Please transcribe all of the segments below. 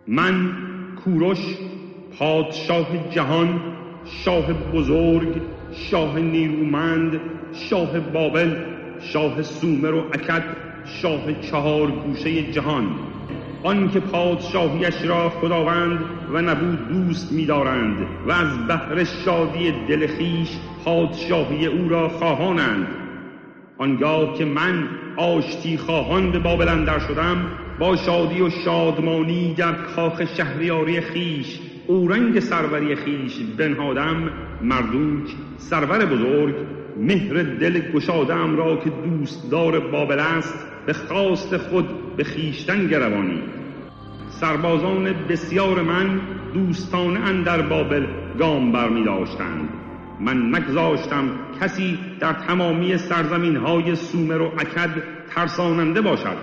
من کوروش، پادشاه جهان، شاه بزرگ، شاه نیرومند، شاه بابل، شاه سومر و اکد، شاه 4 گوشه جهان، آن که پادشاهیش را خداوند و نبود دوست می‌دارند و از بهر شادی دل خویش پادشاهی او را خواهانند. آنگاه که من آشتی خواهان به بابل اندر شدم، با شادی و شادمانی در کاخ شهریاری خویش اورنگ سروری خویش بنهادم. مردوک سرور بزرگ مهر دل گشاده‌ام را که دوستدار بابل است به خواست خود به خویشتن گروانید. سربازان بسیار من دوستانه اندر بابل گام برمی داشتند. من نگذاشتم کسی در تمامی سرزمین‌های سومر و اکد ترساننده باشد.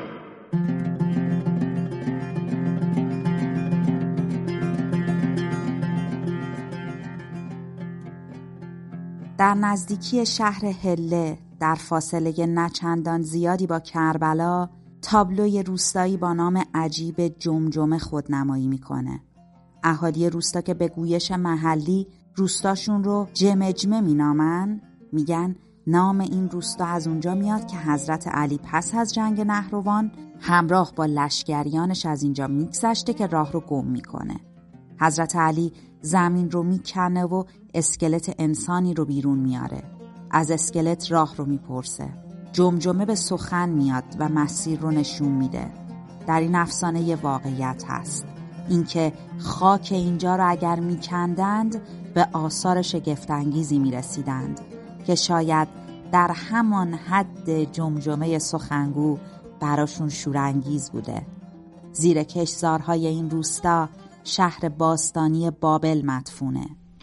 در نزدیکی شهر هله در فاصله نچندان زیادی با کربلا، تابلوی روستایی با نام عجیب جمجمه خودنمایی میکنه. اهالی روستا که به گویش محلی روستاشون رو جمجمه مینامن، میگن نام این روستا از اونجا میاد که حضرت علی پس از جنگ نهروان همراه با لشکریانش از اینجا میگذشته که راه رو گم میکنه. حضرت علی زمین رو میکنه و اسکلت انسانی رو بیرون میاره. از اسکلت راه رو میپرسه. جمجمه به سخن میاد و مسیر رو نشون میده. در این افسانه یه واقعیت هست، اینکه خاک اینجا رو اگر میکندند به آثار شگفت‌انگیزی میرسیدند که شاید در همان حد جمجمه سخنگو براشون شورانگیز بوده. زیر کشتزارهای این روستا شهر باستانی بابل مدفونه.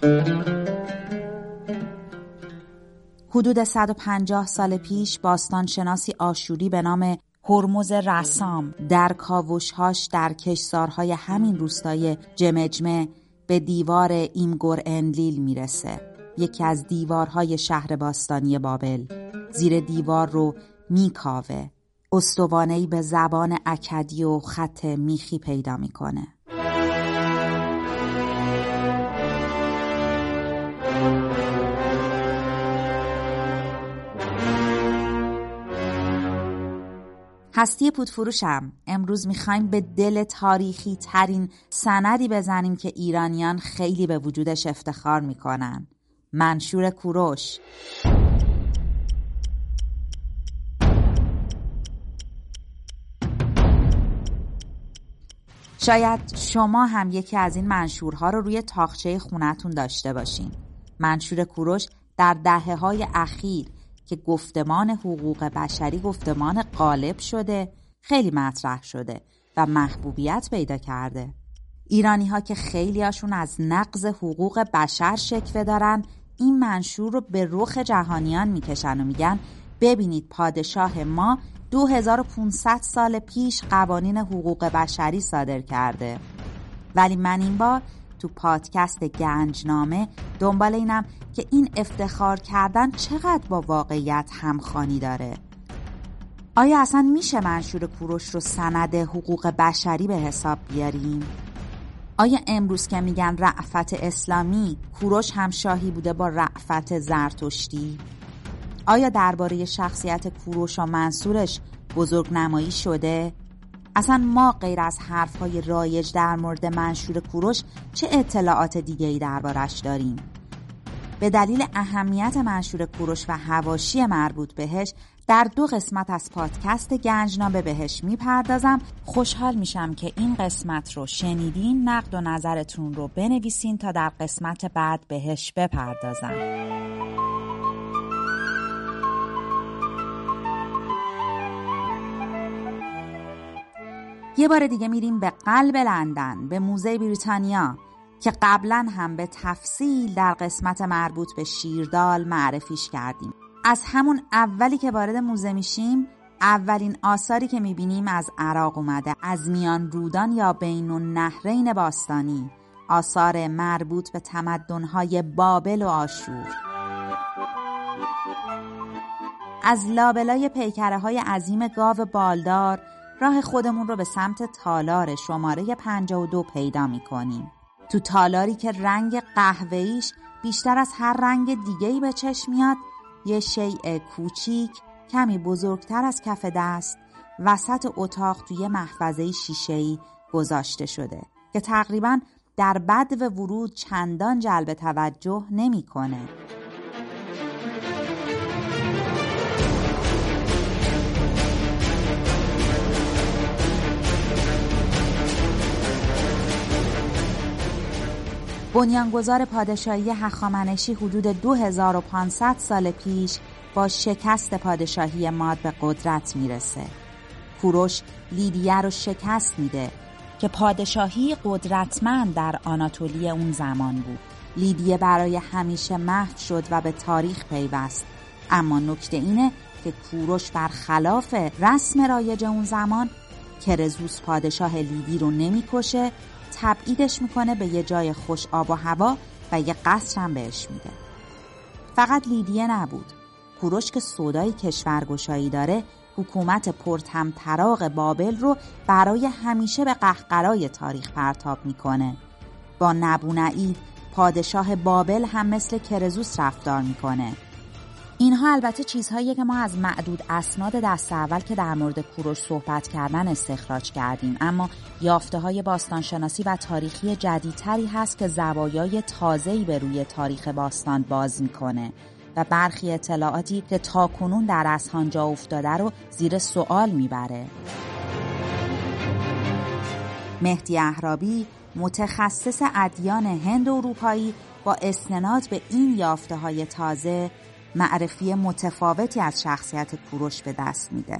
حدود 150 سال پیش باستانشناسی آشوری به نام هرمز رسام در کاوش‌هاش در کشتزارهای همین روستای جمجمه به دیوار ایمگور انلیل میرسه، یکی از دیوارهای شهر باستانی بابل. زیر دیوار رو میکاوه، استوانه‌ای به زبان اکدی و خط میخی پیدا میکنه. هستی پودفروشم. امروز میخوایم به دل تاریخی ترین سندی بزنیم که ایرانیان خیلی به وجودش افتخار میکنن. منشور کوروش. شاید شما هم یکی از این منشورها رو روی تاقچه خونتون داشته باشین. منشور کوروش در دهه‌های اخیر که گفتمان حقوق بشری گفتمان غالب شده، خیلی مطرح شده و محبوبیت پیدا کرده. ایرانی ها که خیلی هاشون از نقض حقوق بشر شکوه دارن، این منشور رو به رخ جهانیان میکشن و میگن ببینید پادشاه ما 2500 سال پیش قوانین حقوق بشری صادر کرده. ولی من این بار تو پادکست گنجنامه دنبال اینم که این افتخار کردن چقدر با واقعیت همخوانی داره. آیا اصلا میشه منشور کوروش رو سند حقوق بشری به حساب بیاریم؟ آیا امروز که میگن رأفت اسلامی، کوروش هم شاهی بوده با رأفت زرتشتی؟ آیا درباره شخصیت کوروش و منصورش بزرگنمایی شده؟ اصلا ما غیر از حرفهای رایج در مورد منشور کوروش چه اطلاعات دیگه‌ای دربارش داریم؟ به دلیل اهمیت منشور کوروش و حواشی مربوط بهش در 2 قسمت از پادکست گنجنامه بهش میپردازم. خوشحال میشم که این قسمت رو شنیدین، نقد و نظرتون رو بنویسین تا در قسمت بعد بهش بپردازم. یه بار دیگه میریم به قلب لندن، به موزه بریتانیا که قبلا هم به تفصیل در قسمت مربوط به شیردال معرفیش کردیم. از همون اولی که وارد موزه میشیم، اولین آثاری که میبینیم از عراق اومده، از میان رودان یا بین النهرین باستانی، آثار مربوط به تمدن‌های بابل و آشور. از لابلای پیکره‌های عظیم گاو بالدار راه خودمون رو به سمت تالار شماره 52 پیدا می‌کنیم. تو تالاری که رنگ قهوه‌ایش بیشتر از هر رنگ دیگه‌ای به چشم میاد، یه شیء کوچیک کمی بزرگتر از کف دست وسط اتاق توی محفظه شیشه‌ای گذاشته شده که تقریباً در بدو ورود چندان جلب توجه نمی‌کنه. بنیانگذار پادشاهی هخامنشی حدود 2500 سال پیش با شکست پادشاهی ماد به قدرت میرسه. کوروش لیدیه رو شکست میده که پادشاهی قدرتمند در آناتولی اون زمان بود. لیدیه برای همیشه محو شد و به تاریخ پیوست. اما نکته اینه که کوروش برخلاف رسم رایج اون زمان کرزوس پادشاه لیدی رو نمیکشه، تبعیدش میکنه به یه جای خوش آب و هوا و یه قصر هم بهش میده. فقط لیدیه نبود. کوروش که سودای کشورگشایی داره، حکومت پرطمطراق بابل رو برای همیشه به قهقرای تاریخ پرتاب میکنه. با نبونعید پادشاه بابل هم مثل کرزوس رفتار میکنه. اینها البته چیزهاییه که ما از معدود اسناد دست اول که در مورد کوروش صحبت کردن استخراج کردیم، اما یافته‌های باستانشناسی و تاریخی جدیدتری هست که زوایای تازه‌ای به روی تاریخ باستان باز میکنه و برخی اطلاعاتی که تاکنون در اذهان جا افتاده رو زیر سوال میبره. مهدی اهرابی، متخصص ادیان هند اروپایی، با استناد به این یافته‌های تازه معرفی متفاوتی از شخصیت کوروش به دست میده.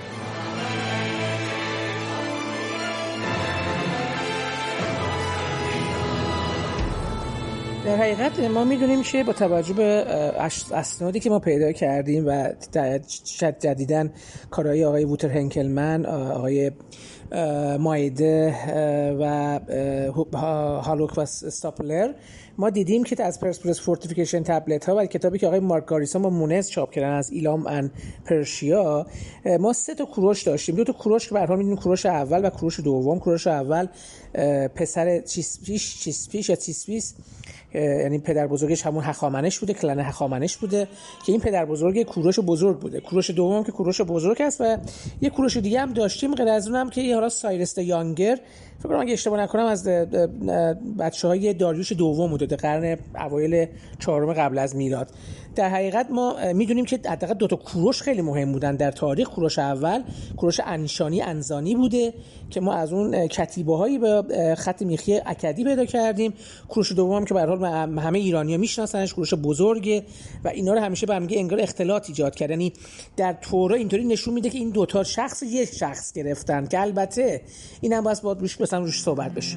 در حقیقت ما میدونیم که با توجه به اسنادی که ما پیدا کردیم و جدیداً کارهای آقای ووتر هنکلمن، آقای مایده و هالوک و استاپلر، ما دیدیم که از پرسپولیس فورتیفیکیشن تبلت ها و کتابی که آقای مارک گاریسون با مونز چاپ کردن از ایلام ان پرشیا، ما 3 تا کوروش داشتیم. 2 تا کوروش که به هر حال می‌دونیم کوروش اول و کوروش دوم. کوروش اول پسر چیسپیس یعنی پدر بزرگش همون هخامنش بوده، کلن هخامنش بوده که این پدر بزرگ کوروش بزرگ بوده. کوروش دوم که کوروش بزرگ است و یه کوروش دیگه هم داشتیم غیر از اونم که حالا سایرس یانگر، فکر کنم اگه اشتباه نکنم از بچه‌های داریوش دوم بوده، قرن اوایل 4 قبل از میلاد. در حقیقت ما میدونیم که حداقل 2 تا کوروش خیلی مهم بودن در تاریخ. کوروش اول کوروش انزانی بوده که ما از اون کتیبه‌هایی به خط میخی اکدی پیدا کردیم. کوروش دوم که به هر حال همه ایرانی‌ها میشناسنش، کوروش بزرگه و اینا رو همیشه به هم انگار اختلاط ایجاد کرد. یعنی در تورا اینطوری نشون میده که این 2 تا شخص یک شخص گرفتن که البته اینم باید روش صحبت بشه.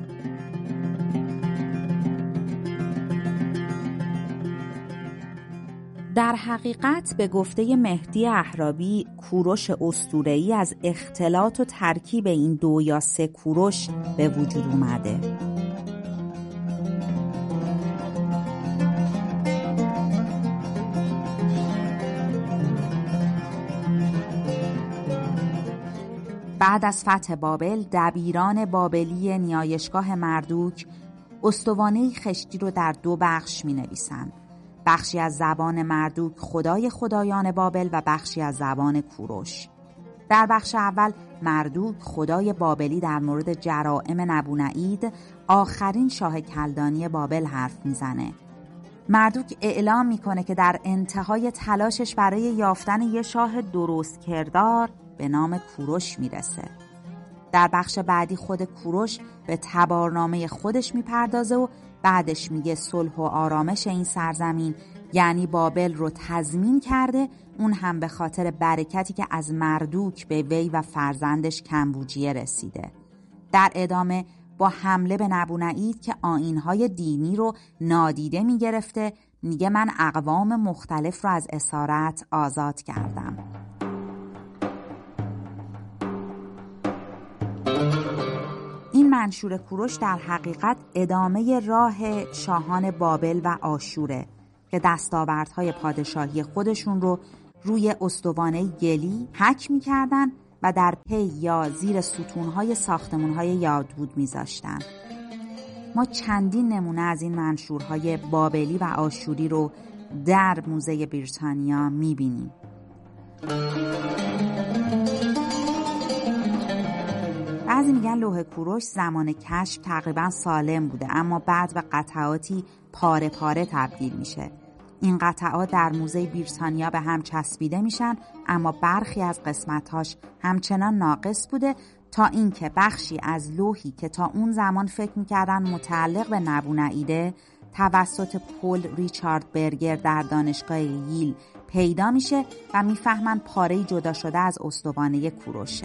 در حقیقت به گفته مهدی اهرابی، کوروش اسطوره‌ای از اختلاط و ترکیب این 2 یا 3 کوروش به وجود اومده. بعد از فتح بابل، دبیران بابلی نیایشگاه مردوک استوانه‌ای خشتی رو در 2 بخش می‌نویسند. بخشی از زبان مردوک خدای خدایان بابل و بخشی از زبان کوروش. در بخش اول مردوک خدای بابلی در مورد جرائم نبونعید، آخرین شاه کلدانی بابل حرف میزنه. مردوک اعلام میکنه که در انتهای تلاشش برای یافتن یه شاه درست کردار به نام کوروش میرسه. در بخش بعدی خود کوروش به تبارنامه خودش میپردازه و بعدش میگه صلح و آرامش این سرزمین یعنی بابل رو تضمین کرده، اون هم به خاطر برکتی که از مردوک به وی و فرزندش کمبوجیه رسیده. در ادامه با حمله به نبونعید که آیین‌های دینی رو نادیده میگرفته، میگه من اقوام مختلف رو از اسارت آزاد کردم. این منشور کوروش در حقیقت ادامه راه شاهان بابل و آشوره که دستاوردهای پادشاهی خودشون رو روی استوانه گلی حک می‌کردن و در پی یا زیر ستونهای ساختمانهای یادبود میذاشتن. ما چندین نمونه از این منشورهای بابلی و آشوری رو در موزه بریتانیا میبینیم. بعضی میگن لوح کوروش زمان کشف تقریبا سالم بوده، اما بعد به قطعاتی پاره پاره تبدیل میشه. این قطعات در موزه بریتانیا به هم چسبیده میشن، اما برخی از قسمتاش همچنان ناقص بوده، تا اینکه بخشی از لوحی که تا اون زمان فکر میکردن متعلق به نبونعیده توسط پل ریچارد برگر در دانشگاه ییل پیدا میشه و میفهمن پاره‌ای جدا شده از استوانه کوروشه.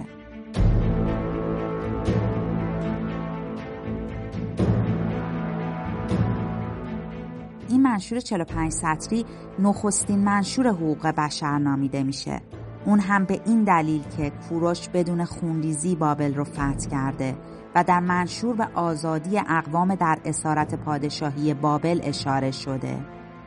این منشور 45 سطری نخستین منشور حقوق بشر نامیده میشه. اون هم به این دلیل که کوروش بدون خونریزی بابل رو فتح کرده و در منشور به آزادی اقوام در اسارت پادشاهی بابل اشاره شده.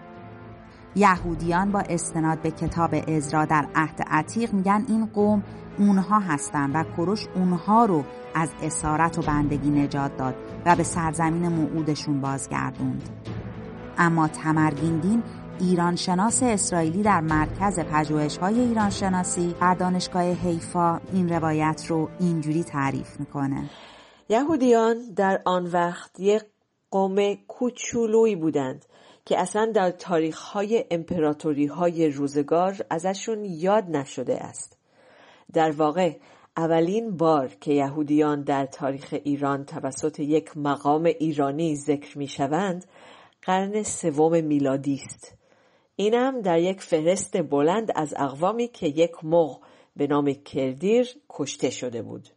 یهودیان با استناد به کتاب عزرا در عهد عتیق میگن این قوم اونها هستن و کوروش اونها رو از اسارت و بندگی نجات داد و به سرزمین موعودشون بازگردوند. اما تمرگیندین، ایرانشناس اسرائیلی در مرکز پژوهش‌های ایرانشناسی در دانشگاه حیفا، این روایت رو اینجوری تعریف میکنه: یهودیان در آن وقت یک قوم کوچولویی بودند که اصلا در تاریخ‌های امپراتوری‌های روزگار ازشون یاد نشده است. در واقع اولین بار که یهودیان در تاریخ ایران توسط یک مقام ایرانی ذکر می‌شوند قرن 3 میلادی است. اینم در یک فهرست بلند از اقوامی که یک مغ به نام کردیر کشته شده بود.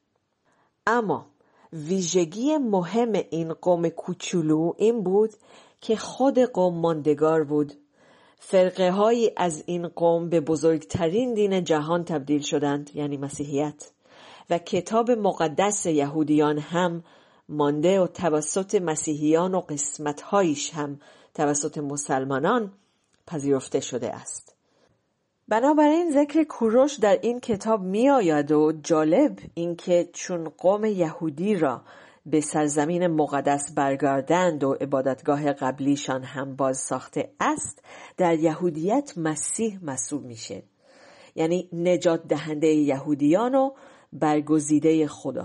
اما ویژگی مهم این قوم کوچولو این بود که خود قوم ماندگار بود. فرقه هایی از این قوم به بزرگترین دین جهان تبدیل شدند، یعنی مسیحیت، و کتاب مقدس یهودیان هم مانده و توسط مسیحیان و قسمت‌هایش هم توسط مسلمانان پذیرفته شده است. بنابراین ذکر کوروش در این کتاب می آید و جالب اینکه چون قوم یهودی را به سرزمین مقدس برگردند و عبادتگاه قبلیشان هم باز ساخته است، در یهودیت مسیح محسوب میشه، یعنی نجات دهنده یهودیان و برگزیده خدا.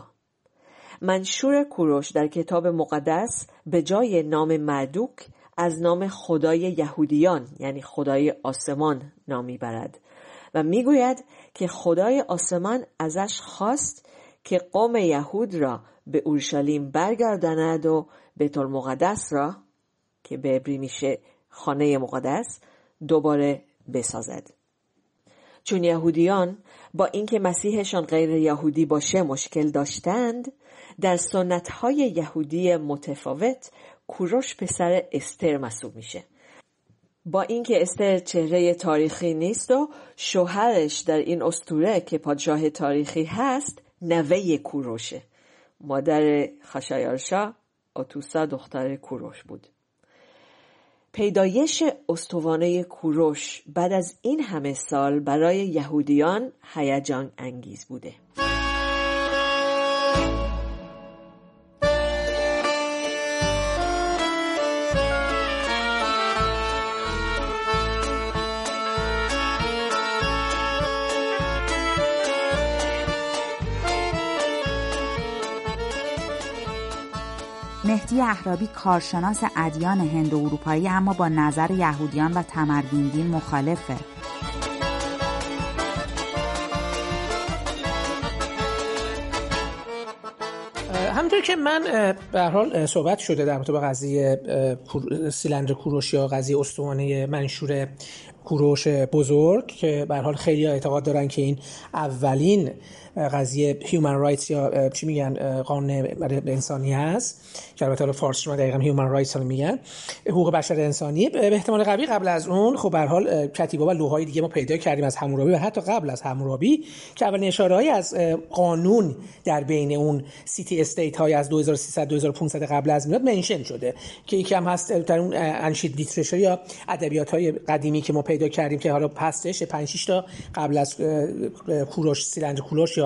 منشور کوروش در کتاب مقدس به جای نام مردوک از نام خدای یهودیان یعنی خدای آسمان نام میبرد و میگوید که خدای آسمان ازش خواست که قوم یهود را به اورشلیم برگرداند و بیت المقدس را که به عبری میشه خانه مقدس دوباره بسازد. چون یهودیان با اینکه مسیحشان غیر یهودی باشه مشکل داشتند، در سنت‌های یهودی متفاوت کوروش پسر استر محسوب میشه. با اینکه استر چهره تاریخی نیست و شوهرش در این اسطوره که پادشاه تاریخی هست نوه کوروشه. مادر خشایارشا آتوسا دختر کوروش بود. پیدایش استوانه کوروش بعد از این همه سال برای یهودیان هیجان انگیز بوده. مهدی اهرابی کارشناس ادیان هند و اروپایی اما با نظر یهودیان و تمرگیندین مخالفه. همونطور که من به هر حال صحبت شده در مورد قضیه سیلندر کوروش یا قضیه استوانه منشور کوروش بزرگ که به هر حال خیلی اعتقاد دارن که این اولین قضیه هیومن رایتس یا چی میگن قانون برای انسانی هست که البته حالا فارسی ما دقیقاً هیومن رایتس رو میگن، حقوق بشر انسانی. به احتمال قوی قبل از اون خب به هر حال کتیبا و لوحای دیگه ما پیدا کردیم از حمورابی و حتی قبل از حمورابی که اولین اشاره‌ای از قانون در بین اون سیتی استیت های از 2300 2500 قبل از میلاد منشن شده که یکم هست در اون انشید لیترچر یا ادبیات‌های قدیمی که ما پیدا کردیم که حالا هستش 5 6 تا قبل از کوروش سیلندر کوروش یا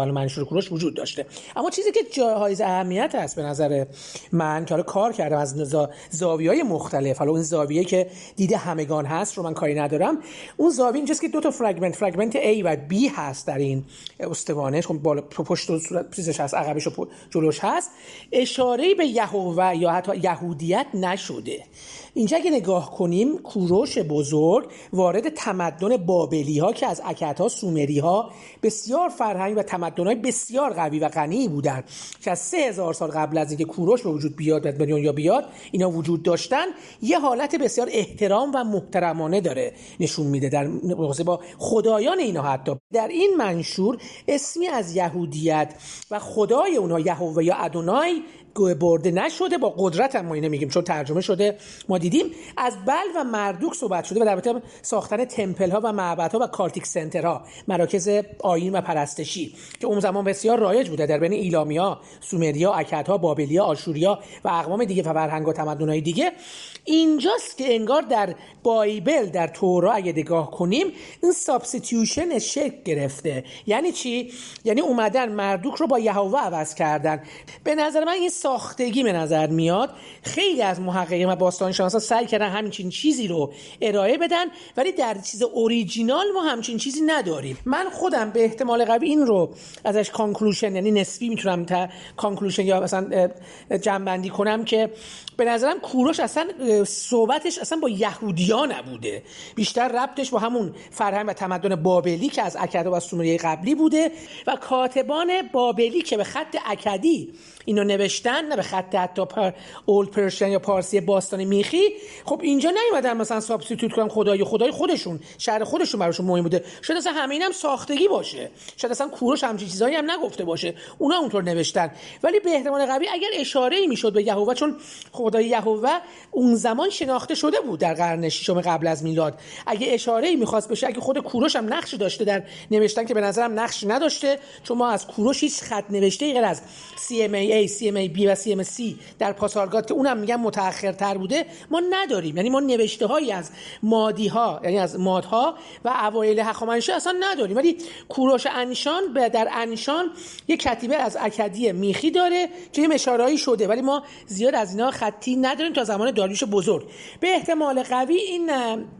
جهان منشور کوروش وجود داشته. اما چیزی که جایز اهمیت هست به نظر من که حالا کار کردم از زاویه‌های مختلف، حالا اون زاویه‌ای که دیده همگان هست رو من کاری ندارم، اون زاویه اینجاست که دو تا فرگمنت A و B هست در این استوانه، خب بالا پشت و صورت چیزش هست، عقبش و جلوش هست، اشاره‌ای به یهوه یا حتی یهودیت نشده. اینجا اگه نگاه کنیم کوروش بزرگ وارد تمدن بابلی ها که از اکدها سومری ها بسیار فرهنگ و تمدن های بسیار قوی و غنی بودن که از 3000 سال قبل از اینکه کوروش به وجود بیاد و به دنیا بیاد اینا وجود داشتن، یه حالت بسیار احترام و محترمانه داره نشون میده در مقایسه با خدایان اینا. حتی در این منشور اسمی از یهودیت و خدای اونها یهوه یا ادونای برده نشده. با قدرت هم ما اینو میگیم چون ترجمه شده. ما دیدیم از بل و مردوک صحبت شده و در البته ساختن تمپل ها و معبدها و کارتیک سنترها، مراکز آیین و پرستشی که اون زمان بسیار رایج بوده در بین ایلامیا، سومریا، اکدها، بابلیا، آشوریا و اقوام دیگه و فرهنگ و تمدن‌های دیگه. اینجاست که انگار در بایبل، در تورا اگه نگاه کنیم، این سابستیتیوشن شکل گرفته. یعنی چی؟ یعنی اومدن مردوک رو با یهوه عوض کردن. به نظر من این ساختگی به نظر میاد. خیلی از محققین و باستانشناسا سعی کردن همین چیزی رو ارائه بدن، ولی در چیز اوریجینال ما همچین چیزی نداریم. من خودم به احتمال قوی این رو ازش کانکلوژن، یعنی نسبی میتونم تا کانکلوژن یا مثلا جمع‌بندی کنم که به نظرم کوروش اصلا صحبتش اصلا با یهودیا نبوده، بیشتر ربطش با همون فرهنگ و تمدن بابلی که از اکدها و سومریای قبلی بوده و کاتبان بابلی که به خط اکدی اینو نوشتن، نه به خط حتی اولد پرشن یا پارسی باستانی میخی. خب اینجا نیومدن مثلا سابستیتوت کنن خدای خودشون، شهر خودشون براشون مهم بوده. شاید اصلا همینم ساختگی باشه، شاید اصلا کوروش همچین چیزایی هم نگفته باشه، اونا اونطور نوشتن. ولی به احتمال قوی اگر اشاره‌ای میشد به یهوه، چون خدای یهوه اون زمان شناخته شده بود در قرن ششم قبل از میلاد، اگه اشاره‌ای می‌خواست بشه، اگه خود کوروش هم نقش داشته در نوشتن که به نظرم نقش نداشته، چون ما از کوروش هیچ خط نوشته‌ای غیر از CMA، CMA B و CMC در پاسارگاد که اونم میگم متأخرتر بوده ما نداریم. یعنی ما نوشته‌هایی از مادی‌ها، یعنی از مادها و اوایل هخامنشی اصلا نداریم. ولی کوروش انشان در انشان یک کتیبه از اکدی میخی داره که اشاره‌ای شده، ولی ما زیاد از اینا خطی نداریم تا زمان داریوش بزرگ. به احتمال قوی این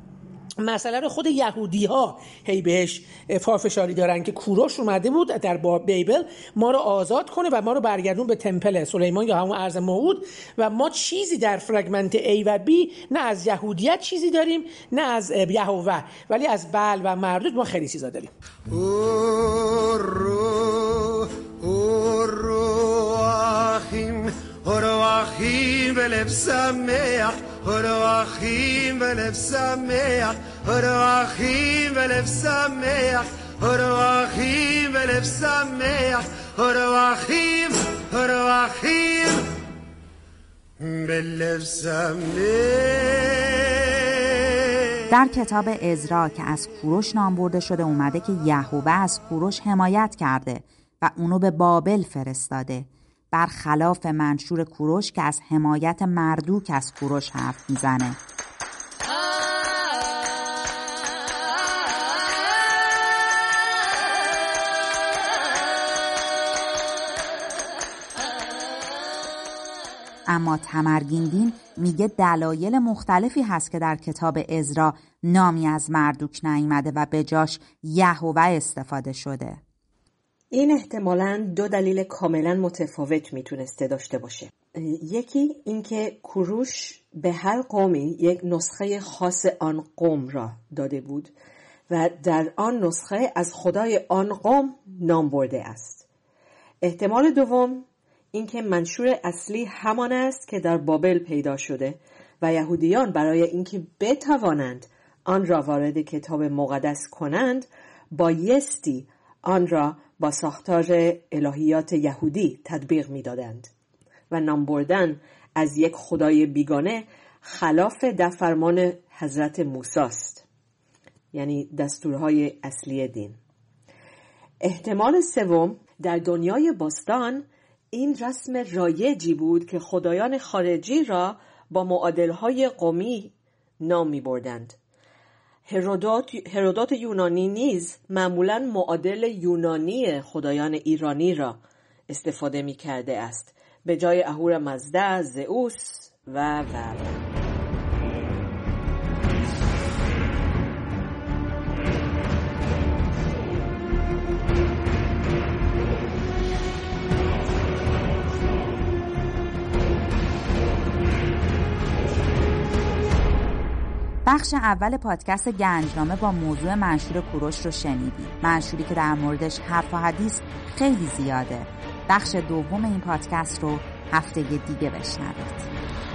مسئله رو خود یهودی ها هی بهش پافشاری دارن که کوروش اومده بود در بایبل ما رو آزاد کنه و ما رو برگردون به تمپل سلیمان یا همون ارض موعود و ما چیزی در فرگمنت A و B نه از یهودیت چیزی داریم نه از یهوه، ولی از بل و مردود ما خیلی چیزا داریم. هروخیم بلب سمیح هروخیم بلب سمیح هروخیم بلب سمیح هروخیم بلب سمیح هروخیم بلب سمیح. در کتاب عزرا که از کوروش نام برده شده اومده که یهوه از کوروش حمایت کرده و اونو به بابل فرستاده، برخلاف منشور کوروش که از حمایت مردوک از کوروش حرف میزنه. اما تمرگین میگه دلایل مختلفی هست که در کتاب عزرا نامی از مردوک نیامده و به جاش یهوه استفاده شده. این احتمالاً دو دلیل کاملا متفاوت میتونسته داشته باشه. یکی اینکه کوروش به هر قومی یک نسخه خاص آن قوم را داده بود و در آن نسخه از خدای آن قوم نام برده است. احتمال دوم اینکه منشور اصلی همان است که در بابل پیدا شده و یهودیان برای اینکه بتوانند آن را وارد کتاب مقدس کنند بایستی آن را با ساختار الهیات یهودی تطبیق می‌دادند و نام بردن از یک خدای بیگانه خلاف در فرمان حضرت موسی است، یعنی دستورهای اصلی دین. احتمال سوم، در دنیای باستان این رسم رایجی بود که خدایان خارجی را با معادلهای قومی نام می بردند. هرودوت یونانی نیز معمولاً معادل یونانی خدایان ایرانی را استفاده می کرده است به جای اهورامزدا، زئوس و بخش اول پادکست گنجنامه با موضوع منشور کوروش رو شنیدید. منشوری که در موردش حرف و حدیث خیلی زیاده. بخش دوم این پادکست رو هفته دیگه بشنوید.